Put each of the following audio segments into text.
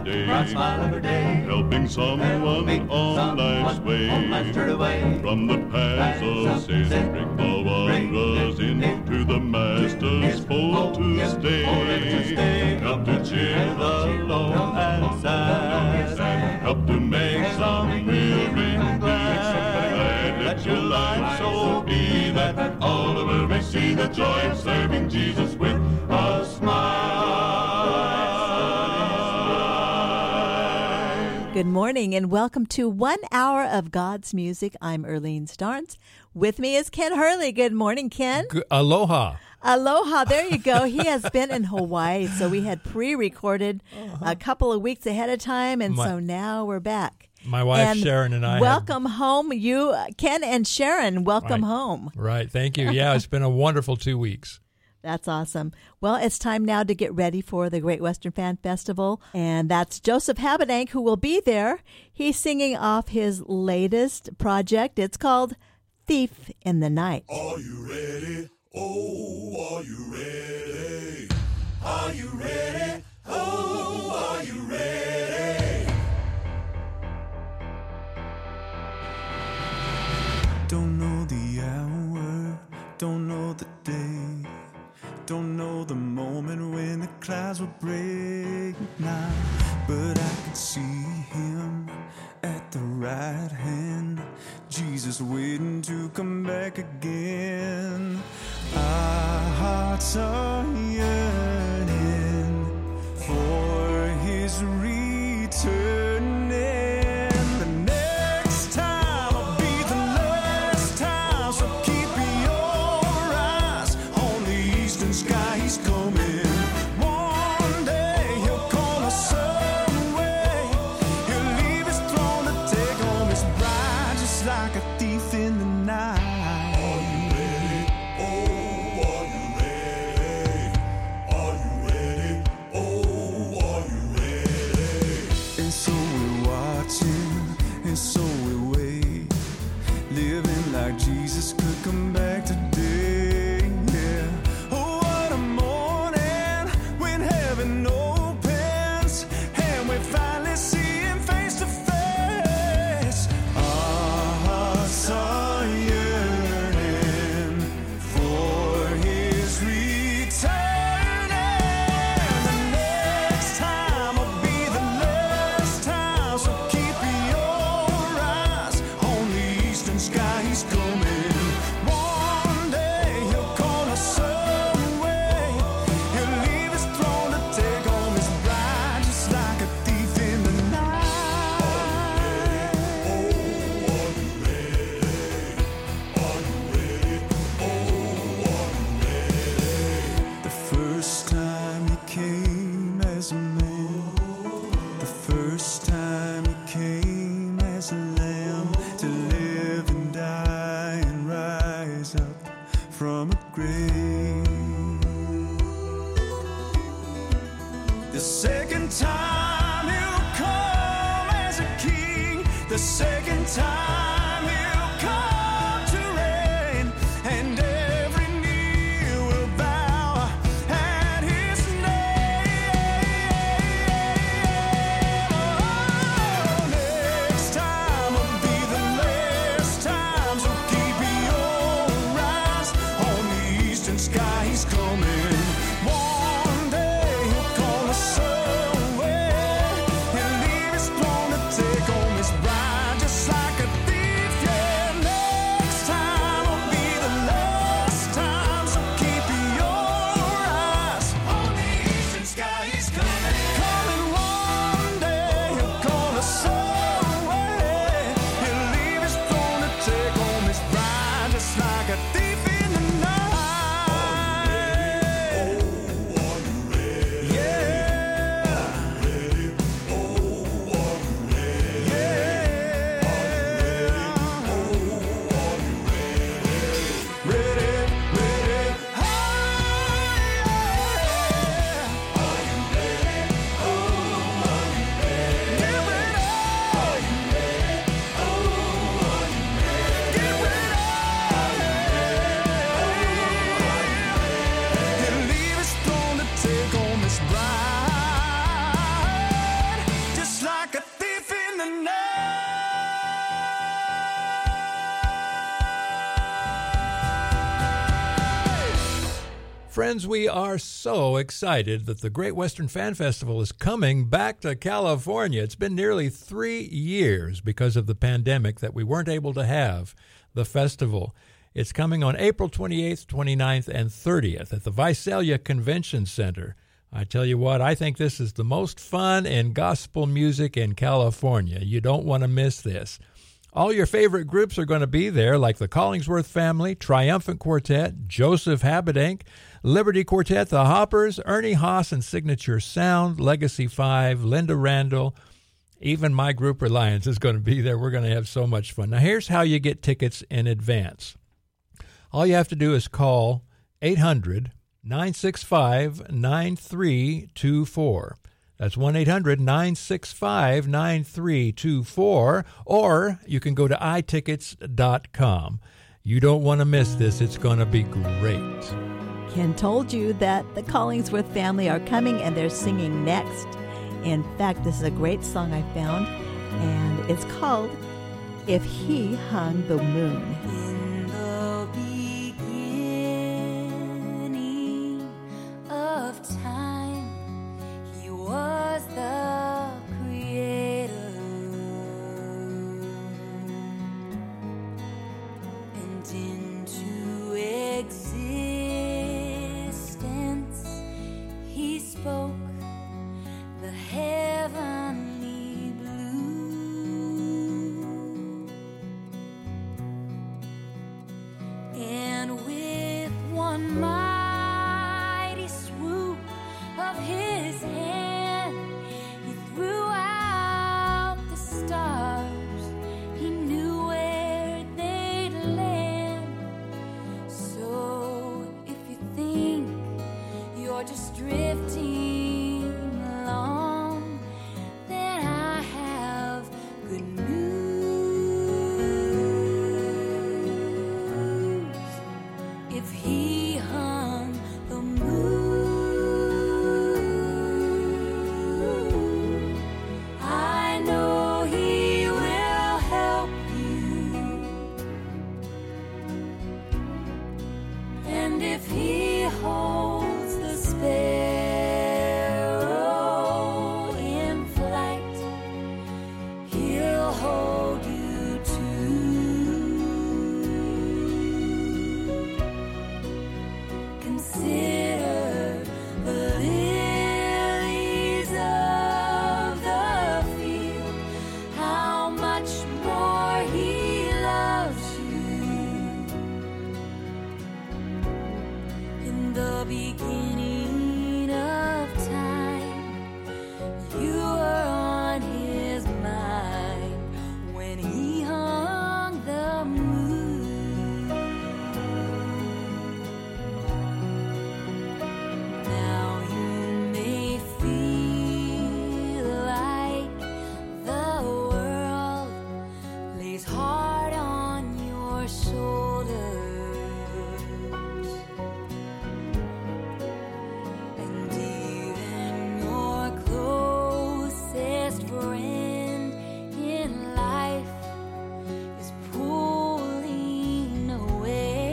day. Bright smile every day. Helping someone on life's way. From the paths of sin, bring the wanderers into the Master's fold to stay. Help to cheer the lone and sad. Help to make some weary glad. Let your life so be that all of us may see the joy of serving Jesus with a smile. Good morning and welcome to 1 hour of God's music. I'm Earlene Starnes. With me is Ken Hurley. Good morning, Ken. Aloha. Aloha. There you go. He has been in Hawaii, so we had pre-recorded a couple of weeks ahead of time, and so now we're back. My wife Sharon and I. Welcome home. You, Ken and Sharon, welcome home. Right. Thank you. Yeah, it's been a wonderful 2 weeks. That's awesome. Well, it's time now to get ready for the Great Western Fan Festival, and that's Joseph Habedank who will be there. He's singing off his latest project. It's called Thief in the Night. Are you ready? Oh, are you ready? Are you ready? Oh, are you ready? Don't know the hour, don't know the day, don't know the moment when the clouds will break now, but I can see him at the right hand, Jesus waiting to come back again. Our hearts are yearning for his return. The next time will be the last time, so keep your eyes on the eastern sky. He's coming. One day he'll call us away. He'll leave his throne to take home his bride, just like a thief in the night. Are you ready? Oh, are you ready? Are you ready? Oh, are you ready? And so we're watching, and so we wait, living like Jesus could come back today. Yeah. Oh, what a morning when heaven opens and we finally see him face to face. Our hearts are yearning for his return. And the next time will be the last time, so keep your eyes on the eastern sky. He's coming. One day he'll call us away. He'll leave his throne to take home his bride, just like a thief in the night. Are you ready? Oh, are you ready? Are you ready? The first time he came as a man, the first time he came as a lamb, to live and die and rise up from a grave. The second time he'll come as a king, the second time he'll come to reign, and every knee will bow at his name. Oh, next time will be the last time, so keep your eyes on the eastern Friends, we are so excited that the Great Western Fan Festival is coming back to California. It's been nearly 3 years because of the pandemic that we weren't able to have the festival. It's coming on April 28th, 29th, and 30th at the Visalia Convention Center. I tell you what, I think this is the most fun in gospel music in California. You don't want to miss this. All your favorite groups are going to be there, like the Collingsworth Family, Triumphant Quartet, Joseph Habedank, Liberty Quartet, the Hoppers, Ernie Haas and Signature Sound, Legacy 5, Linda Randall. Even my group Reliance is going to be there. We're going to have so much fun. Now, here's how you get tickets in advance. All you have to do is call 800-965-9324. That's 1-800-965-9324, or you can go to itickets.com. You don't want to miss this. It's going to be great. Ken told you that the Collingsworth family are coming and they're singing next. In fact, this is a great song I found, and it's called If He Hung the Moon. In the beginning of time, He was the Creator, and into existence He spoke the heavenly blue, and with one mighty swoop of His hand, He threw out the stars. He knew where they'd land. So if you think you're just drifting along, then I have good news. If He hung the moon, I know He will help you. And if He holds the sparrow in flight, He'll hold you too. Consider the lilies of the field, how much more He loves you. In the beginning of time, you were on His mind when He hung the moon. Now you may feel like the world lays hard on your shoulders, and even your closest friend in life is pulling away.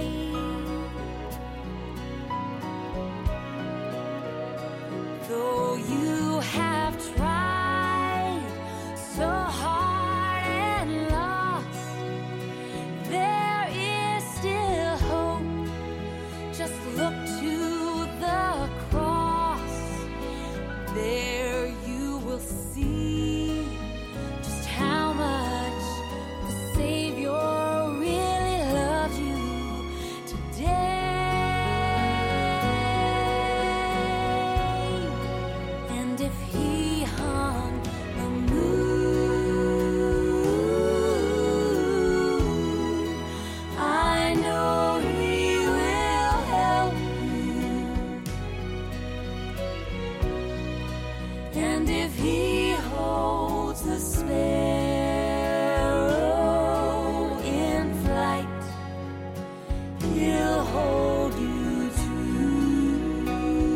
Though you have tried so hard and lost, there is still hope. Just look to the cross. There you will see just how much the Savior really loves you today. And if He hung the moon, I know He will help you. And if He holds the sparrow in flight, He'll hold you too.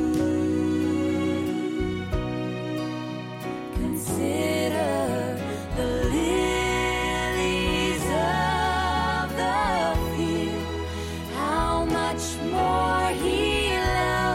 Consider the lilies of the field, how much more He loves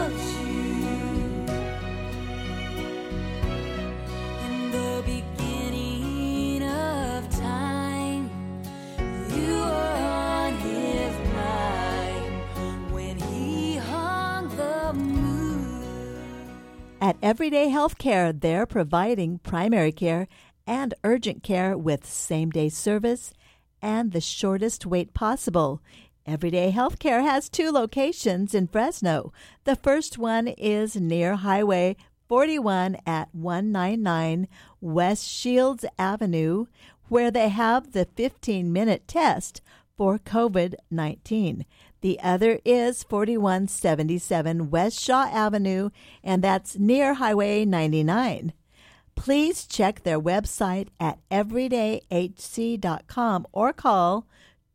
At Everyday Healthcare, they're providing primary care and urgent care with same-day service and the shortest wait possible. Everyday Healthcare has 2 locations in Fresno. The first one is near Highway 41 at 199 West Shields Avenue, where they have the 15-minute test for COVID-19. The other is 4177 West Shaw Avenue, and that's near Highway 99. Please check their website at everydayhc.com or call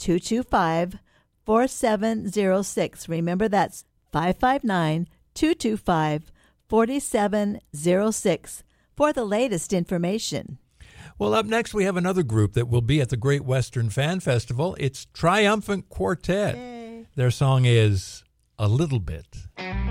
225-4706. Remember, that's 559-225-4706 for the latest information. Well, up next, we have another group that will be at the Great Western Fan Festival. It's Triumphant Quartet. Yay. Their song is A Little Bit. I'm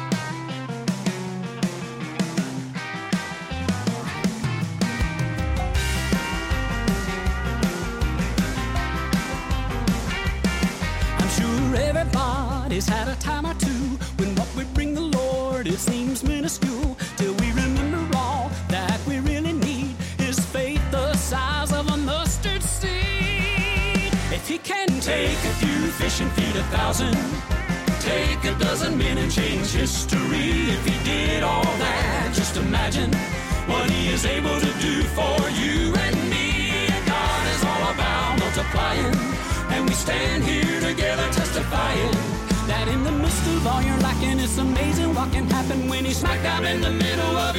sure everybody's had a time or two when what we bring the Lord, it seems minuscule, till we remember all that we really need is faith the size of a mustard seed. If he can take a few fish and feed 1,000, take a dozen men and change history. If he did all that, just imagine what he is able to do for you and me. God is all about multiplying, and we stand here together testifying that in the midst of all you're lacking, it's amazing what can happen when he's smack dab in the middle of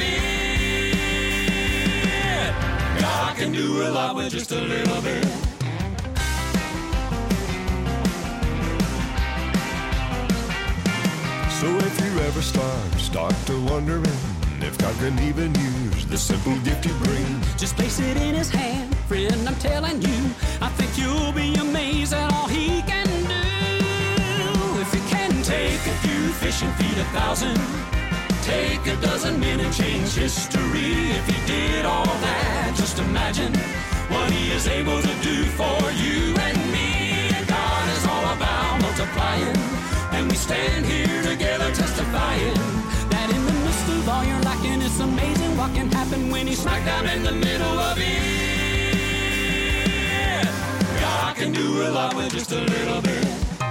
it. God can do a lot with just a little bit. So if you ever start to wondering if God can even use the simple gift you bring, just place it in his hand, friend, I'm telling you, I think you'll be amazed at all he can do. If he can take a few fish and feed 1,000, take a dozen men and change history. If he did all that, just imagine what he is able to do for you and me. God is all about multiplying, and we stand here together testifying that in the midst of all you're lacking, it's amazing what can happen when he's smack dab in the middle of it. God can do a lot with just a little bit.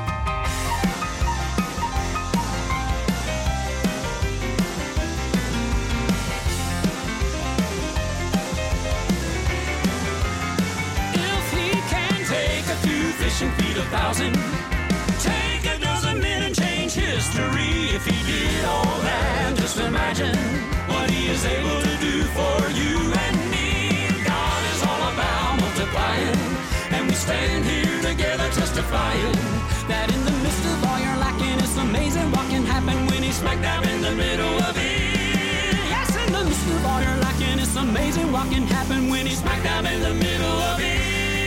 If he can take a few fish and feed 1,000, take a dozen men and change history. If he did all that, just imagine what he is able to do for you and me. God is all about multiplying, and we stand here together testifying that in the midst of all you're lacking, it's amazing what can happen when he's smack dab in the middle of it. Yes, in the midst of all you're lacking, it's amazing what can happen when he's smack dab in the middle of it.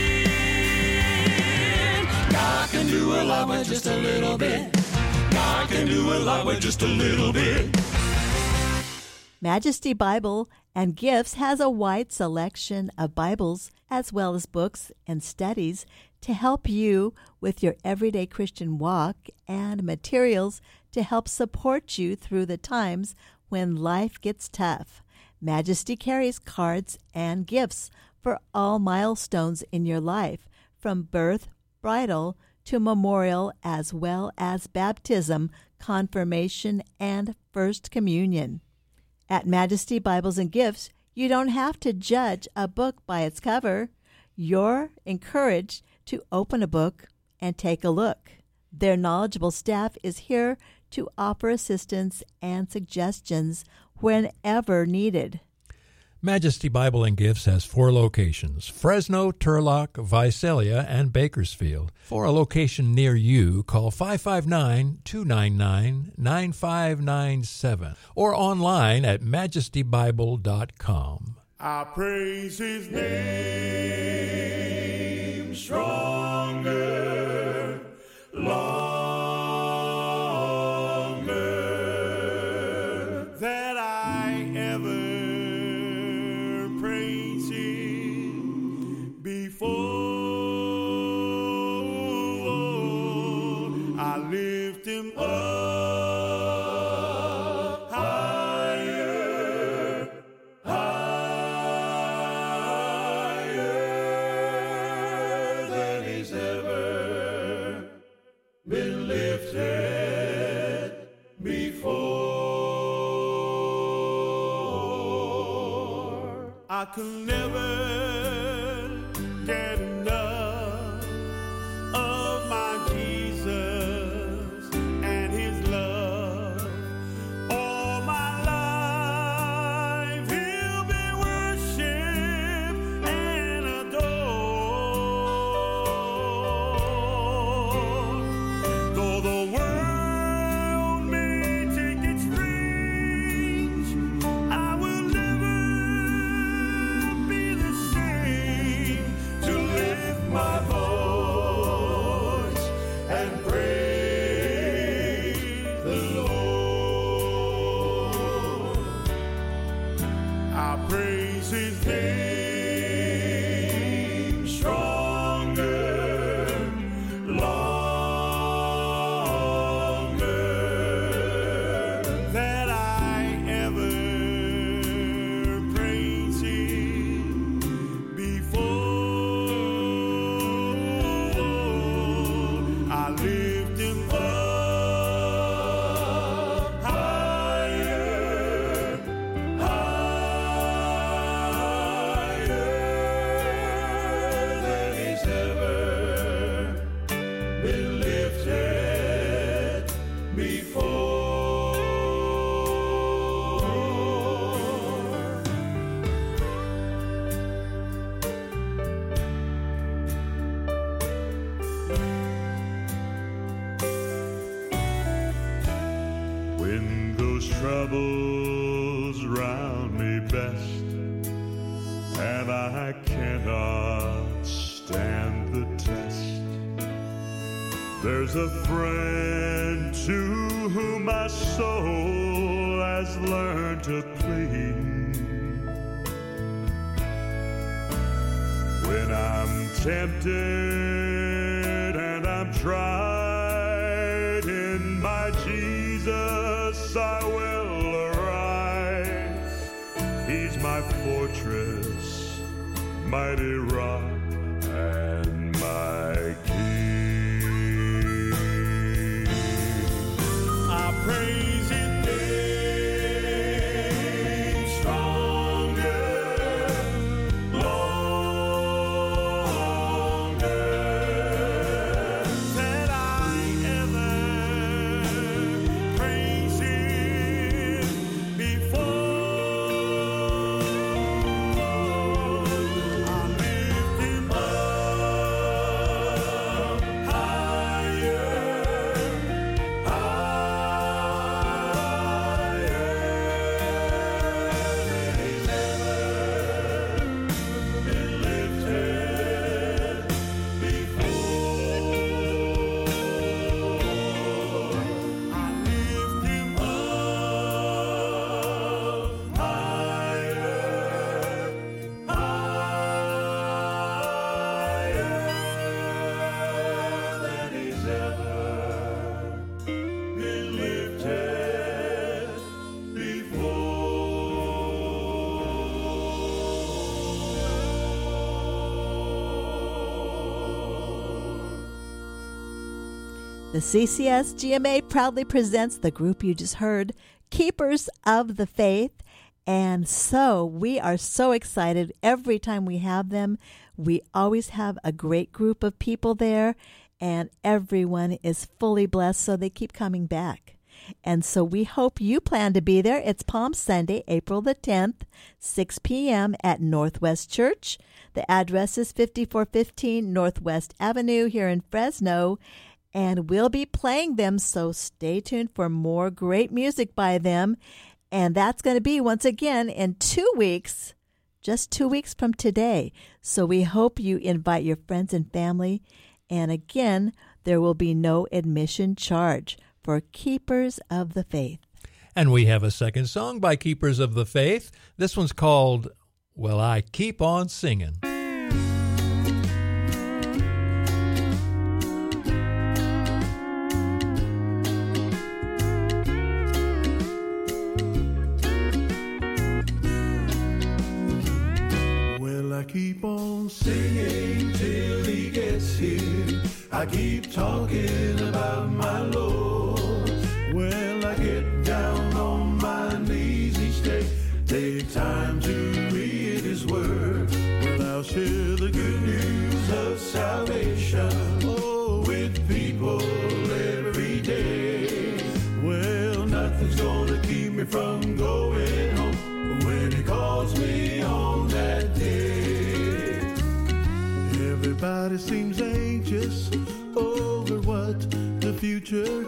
God can do a lot with just a little bit. God can do a lot with just a little bit. Majesty Bible and Gifts has a wide selection of Bibles as well as books and studies to help you with your everyday Christian walk and materials to help support you through the times when life gets tough. Majesty carries cards and gifts for all milestones in your life, from birth, bridal, to memorial, as well as baptism, confirmation, and First Communion. At Majesty Bibles and Gifts, you don't have to judge a book by its cover. You're encouraged to open a book and take a look. Their knowledgeable staff is here to offer assistance and suggestions whenever needed. Majesty Bible and Gifts has 4 locations: Fresno, Turlock, Visalia, and Bakersfield. For a location near you, call 559-299-9597 or online at majestybible.com. I praise his name stronger, longer, that I ever praise him before. I lift him up higher been lifted before. I could never get enough of my Jesus and his love. All my life he'll be worshipped and adored. Though the world may take its range, I will never be the same to lift my voice and praise the Lord. I praise his name stronger, longer than I ever praised him before. I lift him up higher, higher than he's ever been lifted before. When those troubles round me best, and I cannot stand the test, there's a friend to whom my soul has learned to cling. When I'm tempted and I'm tried, in my Jesus I will arise. He's my fortress, mighty rock, and my king. I praise his name stronger, longer than I ever praised him before. I lift him up higher, than he's ever been lifted before. The CCS GMA proudly presents the group you just heard, Keepers of the Faith. And so we are so excited every time we have them. We always have a great group of people there, and everyone is fully blessed, so they keep coming back. And so we hope you plan to be there. It's Palm Sunday, April the 10th, 6 p.m. at Northwest Church. The address is 5415 Northwest Avenue here in Fresno. And we'll be playing them, so stay tuned for more great music by them. And that's going to be, once again, in 2 weeks, just 2 weeks from today. So we hope you invite your friends and family. And again, there will be no admission charge for Keepers of the Faith. And we have a second song by Keepers of the Faith. This one's called, Well, I Keep On Singing. I keep on singing till he gets here. I keep talking about from going home when he calls me on that day. Everybody seems anxious over what the future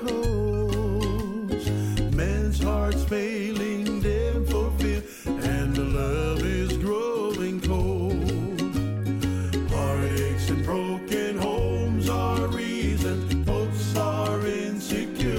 holds. Men's hearts failing them for fear, and the love is growing cold. Heartaches and broken homes are reason folks are insecure.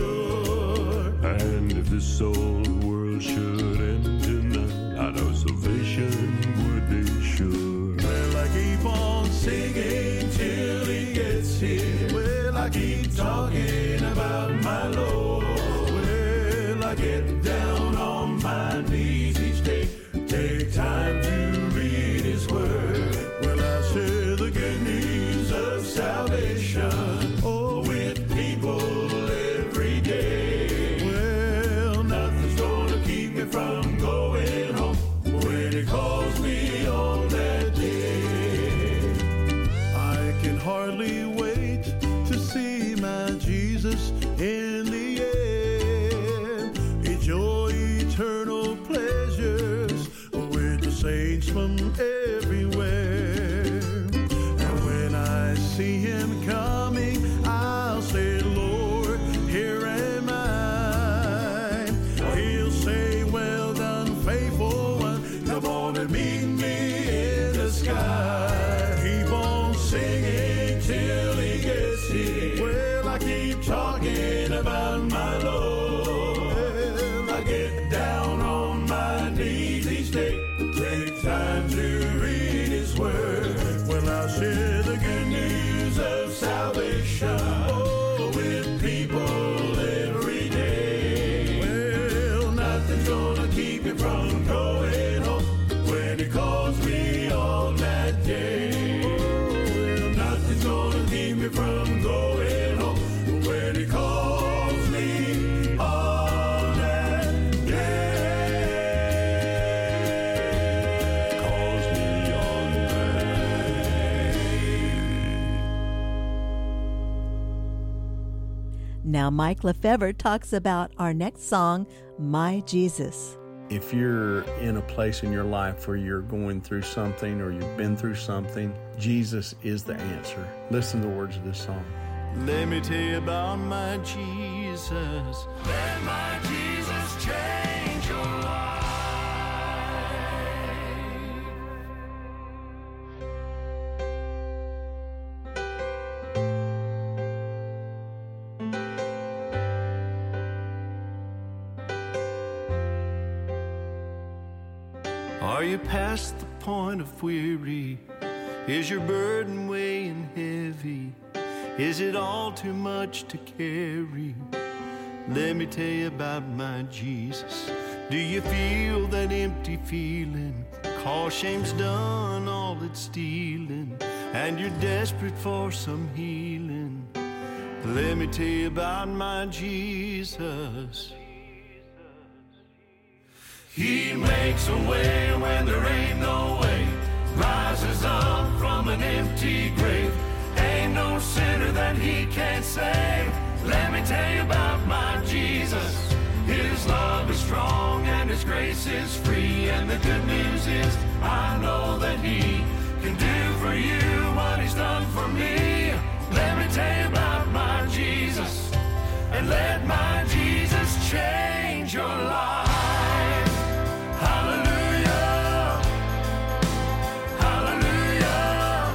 And if this old world should end tonight, I know salvation would be sure. Well, I keep on singing till he gets here. Well, I keep talking about my Lord. Well, I get down on my knees each day, take time to read his word. Well, I share the good news of salvation, oh, with people every day. Well, nothing's gonna keep me from going home when he calls me on that day. I can hardly wait to see my Jesus in the air. Enjoy eternal pleasures with the saints from everywhere. And when I see him coming, I'll say, Lord, here am I. He'll say, well done, faithful one, come on and meet me in the sky. Keep on singing till he gets here. Well, I keep talking about my Lord. Well, I get down on my knees each day, take time to read his word. Well, I'll share the good news of salvation, oh, with people every day. Well, nothing's gonna keep me from going home when he calls me on that day. Well, nothing's gonna keep me from going home when he calls me on that day. Calls me on that. Now, Mike Lefevre talks about our next song, My Jesus. If you're in a place in your life where you're going through something or you've been through something, Jesus is the answer. Listen to the words of this song. Let me tell you about my Jesus. Let my Jesus change your life. Are you past the point of weary? Is your burden weighing heavy? Is it all too much to carry? Let me tell you about my Jesus. Do you feel that empty feeling? 'Cause shame's done all it's stealing, and you're desperate for some healing. Let me tell you about my Jesus. He makes a way when there ain't no way, rises up from an empty grave. Ain't no sinner that he can't save. Let me tell you about my Jesus. His love is strong and his grace is free, and the good news is I know that he can do for you what he's done for me. Let me tell you about my Jesus, and let my Jesus change your life. Hallelujah, hallelujah,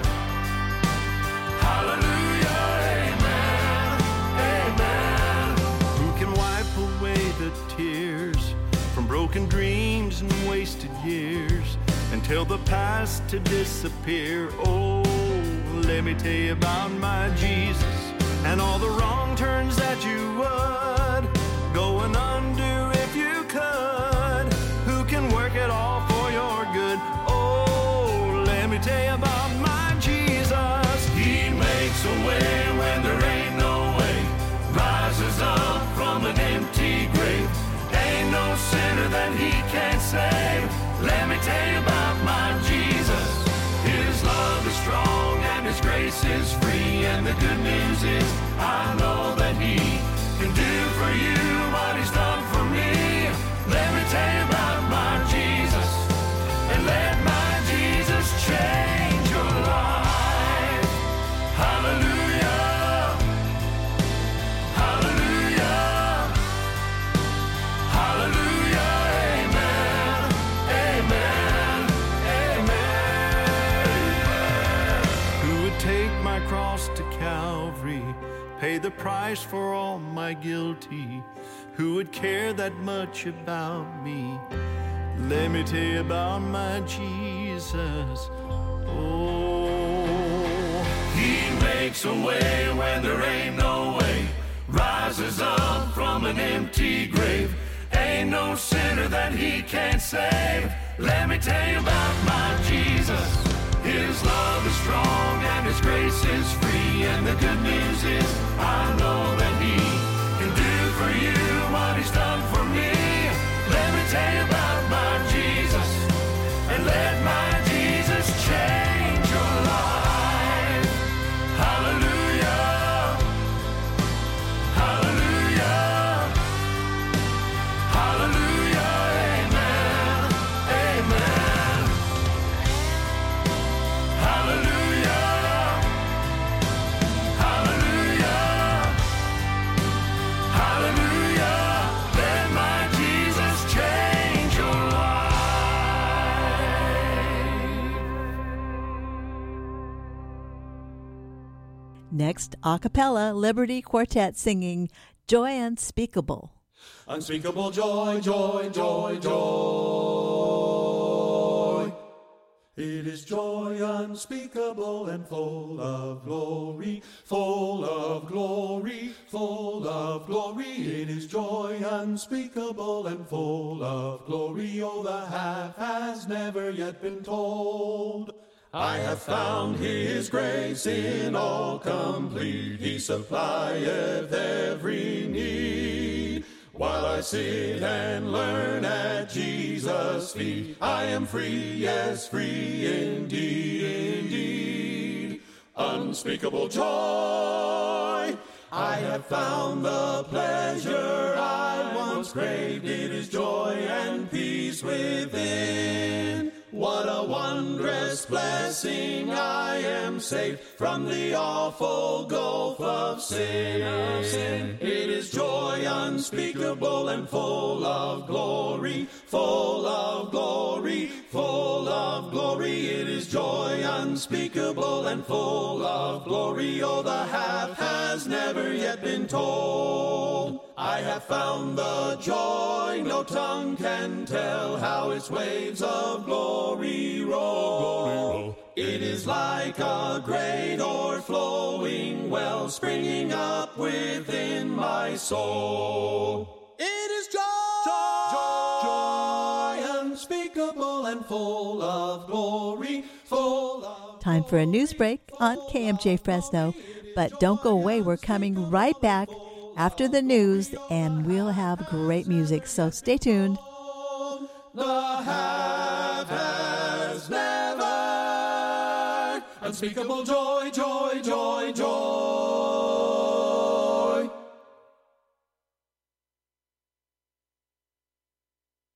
hallelujah, amen, amen. Who can wipe away the tears from broken dreams and wasted years, and tell the past to disappear? Oh, let me tell you about my Jesus, and all the wrong turns that you would go and undo if you could. Who can work it all for your good? Oh, let me tell you about my Jesus. He makes a way when there ain't no way, rises up from an empty grave. Ain't no sinner that he can't save. Let me tell you about my Jesus. His love is strong and his grace is free, and the good news is I know that he can do for you what he's done for me. Let me price for all my guilty. Who would care that much about me? Let me tell you about my Jesus. Oh, He makes a way when there ain't no way, rises up from an empty grave. Ain't no sinner that He can't save. Let me tell you about my Jesus. His love is strong and His grace is free. And the good news is I know that He can do for you what He's done for me. Let me tell you about my Jesus, and let my Jesus change your life. Hallelujah, hallelujah, hallelujah, amen, amen. Hallelujah, hallelujah, hallelujah. Let my Jesus change your life. Next, a cappella, Liberty Quartet singing Joy Unspeakable. Unspeakable joy, joy, joy, joy. It is joy unspeakable and full of glory, full of glory, full of glory. It is joy unspeakable and full of glory. Oh, the half has never yet been told. I have found His grace in all complete. He supplieth every need. While I sit and learn at Jesus' feet, I am free, yes, free indeed, indeed. Unspeakable joy, I have found the pleasure I once craved. It is joy and peace within. What a wondrous blessing, I am saved from the awful gulf of sin. It is joy unspeakable and full of glory, full of glory, full of glory. It is joy unspeakable and full of glory. Oh, the half has never yet been told. I have found the joy no tongue can tell, how its waves of glory roll. It is like a great o'erflowing well springing up within my soul. It is joy, joy unspeakable and full of glory, full of Time for a news break on KMJ Fresno. But don't go away. We're coming right back after the news, and we'll have great music. So stay tuned. The half has never unspeakable joy, joy, joy, joy.